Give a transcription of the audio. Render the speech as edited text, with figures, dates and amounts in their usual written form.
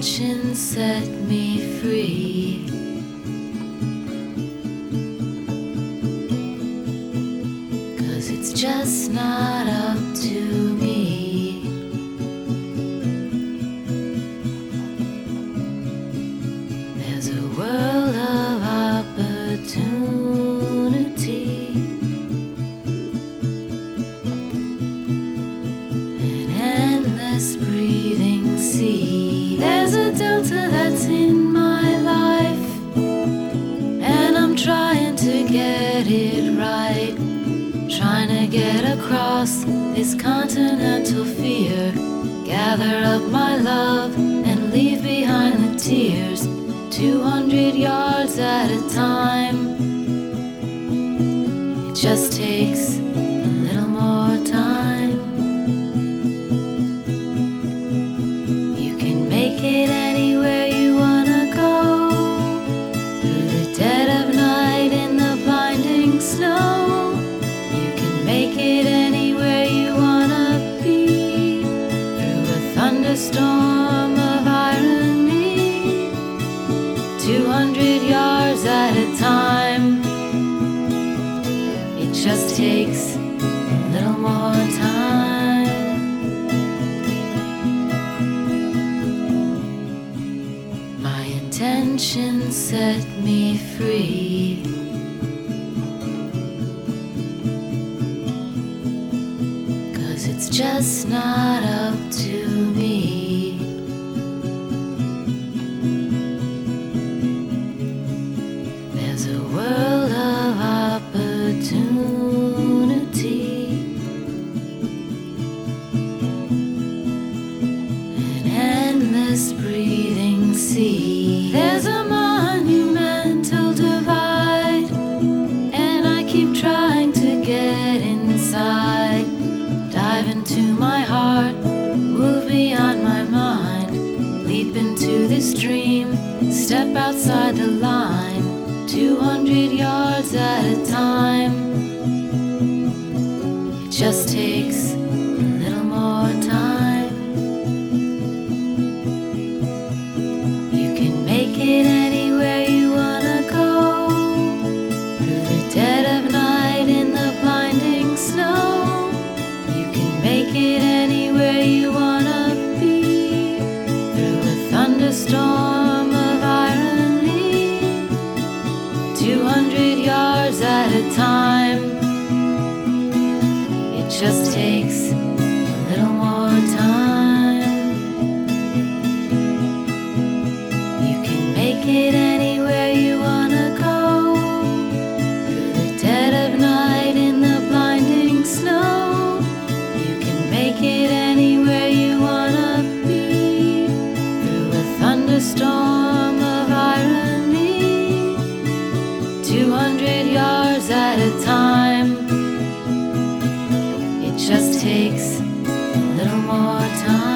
intention set me free. 'Cause it's just not up to me. There's a world of opportunity, an endless breathing sea. There's a delta that's in my life, and I'm trying to get it right. Trying to get across this continental fear. Gather up my love and leave behind the tears. 200 yards at a time. It just takes a little more time. You can make it anywhere you wanna go. Through the dead of night in the blinding snow. You can make it anywhere you wanna be. Through a thunderstorm of irony. 200 yards at a time. It just takes a little more time. My intention set me free. 'Cause it's just not up to me. There's a world of opportunity, an endless breathing sea. There's a monumental divide, and I keep trying to get inside. Dive into my heart, move beyond my mind. Leap into this dream, step outside the line. 200 yards at a time. It just takes a little more time. You can make it anywhere you wanna go. Through the dead of night in the blinding snow. You can make it anywhere you wanna be. Through a thunderstorm of irony. 200 yards at a time. It just takes a little more time. You can make it anywhere you wanna go. Through the dead of night in the blinding snow. You can make it anywhere you wanna be. Through a thunderstorm of irony. 200 yards at a time. It just takes a little more time.